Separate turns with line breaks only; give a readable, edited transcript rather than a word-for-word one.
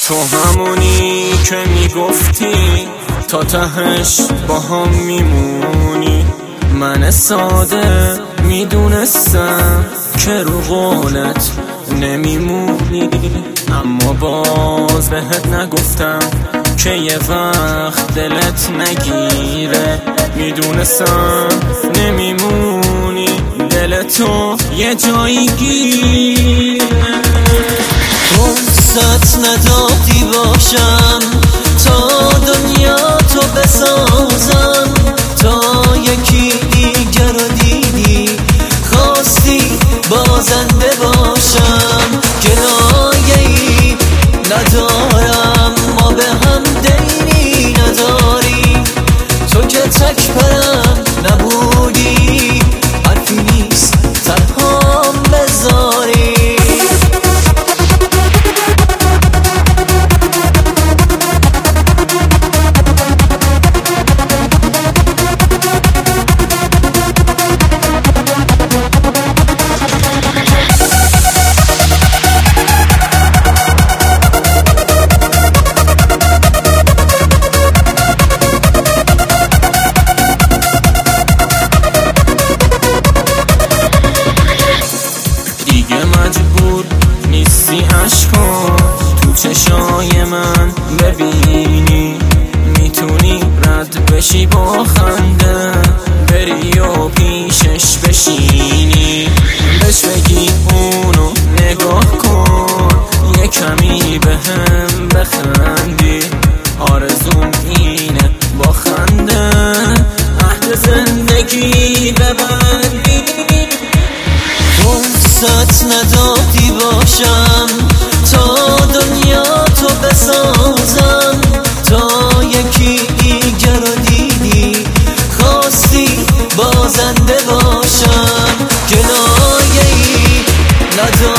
تو همونی که میگفتی تا تهش با هم میمونی. من ساده میدونستم که رو قولت نمیمونی، اما باز بهت نگفتم که یه وقت دلت نگیره. میدونستم نمیمونی، دلتو یه جایی گیره.
فرصت ندادی باشم تا دنیا تو بسازم، تا یکی دیگر رو دیدی خواستی بازنده باشم. گلایه‌ای ندارم، ما به هم دینی نداری، تو که تک پرم نبودی حرفی نیست تنهام بذاری.
مجبور نیستی عشقا تو چشای من ببینی، میتونی رد بشی با خنده بری و پیشش بشینی، بهش بگی اونو نگاه کن یه کمی بهم بخندی. آرزوم اینه با خنده عهد زندگی ببندی.
فرصت ندادی باشم تا دنیا تو بسازم، تا یکی دیگر رو دیدی خواستی بازنده باشم. گلایه‌ای ندارم،